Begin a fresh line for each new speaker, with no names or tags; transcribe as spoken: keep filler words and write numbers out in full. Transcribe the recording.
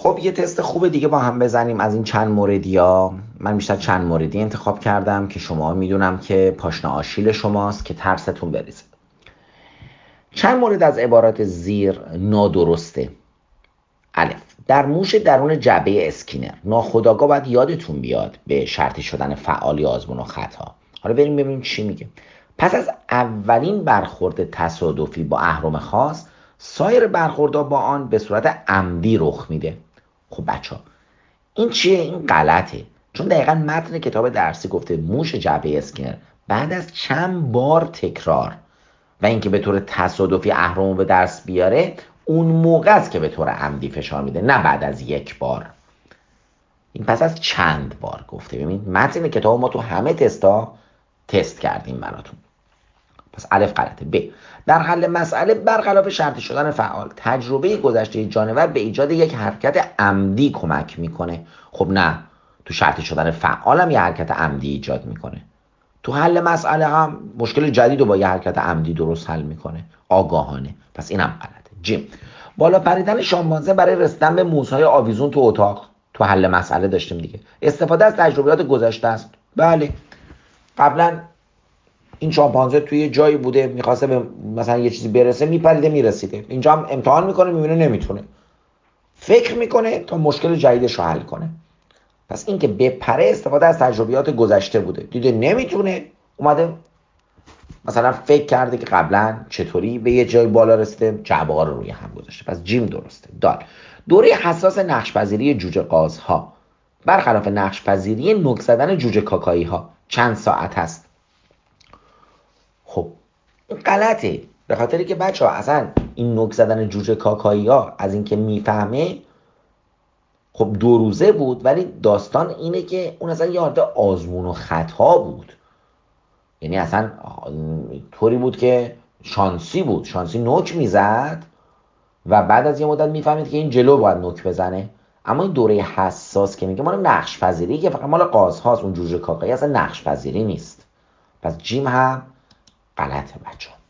خب یه تست خوب دیگه با هم بزنیم از این چند موردی ها. من بیشتر چند موردی انتخاب کردم که شما میدونم که پاشنه آشیل شماست که ترستون بریزه. چند مورد از عبارات زیر نادرسته. الف، در موش درون جعبه اسکینر ناخودآگاه باید یادتون بیاد به شرطی شدن فعال یا آزمون و خطا. حالا بریم ببینیم چی میگه. پس از اولین برخورد تصادفی با اهرم خاص، سایر برخوردها با آن به صورت عمدی رخ میده. خب بچه ها این چیه؟ این غلطه، چون دقیقا متن کتاب درسی گفته موش جعبه اسکینر بعد از چند بار تکرار و اینکه به طور تصادفی اهرم به دست بیاره اون موقع است که به طور عمدی فشار میده، نه بعد از یک بار. این پس از چند بار گفته. ببین متن کتاب ما تو همه تستا تست کردیم براتون. پس الف غلطه. ب، در حل مسئله برخلاف شرطی شدن فعال، تجربه گذشته جانور به ایجاد یک حرکت عمدی کمک میکنه. خب نه، تو شرطی شدن فعال هم یه حرکت عمدی ایجاد میکنه. تو حل مسئله هم مشکل جدید رو با یه حرکت عمدی درست حل میکنه، آگاهانه. پس اینم غلطه. جیم، بالا پریدن شامپانزه برای رسیدن به موزهای آویزون تو اتاق تو حل مسئله داشتیم دیگه. استفاده از تجربیات گذشته است. بله، قبلا این شامپانزه توی جایی بوده میخواسته به مثلا یه چیزی برسه، میپریده میرسیده. اینجا هم امتحان میکنه میبینه نمیتونه، فکر میکنه تا مشکل جدیدش رو حل کنه. پس این که بپره استفاده از تجربیات گذشته بوده، دیده نمیتونه، اومده مثلا فکر کرده که قبلا چطوری به یه جای بالا رسیده، جعبه ها رو روی هم گذاشته. پس جیم درسته. دال، دوره حساس نقش‌پذیری جوجه قازها برخلاف نقش‌پذیری نوک زدن جوجه کاکایی ها چند ساعت هست؟ خب این غلطه، به خاطری که بچه ها اصلا این نوک زدن جوجه کاکایی ها از اینکه میفهمه خب دو روزه بود، ولی داستان اینه که اون اصلا یه عادت آزمون و خطا بود. یعنی اصلا طوری بود که شانسی بود، شانسی نوک میزد و بعد از یه مدت میفهمید که این جلو باید نوک بزنه. اما این دوره حساس که میگه مال نقش پذیری که فقط مال قاز هاست، اون جوجه کاکایی اصلا نقش پذیری نیست. پس جیم هم غلطه بچه.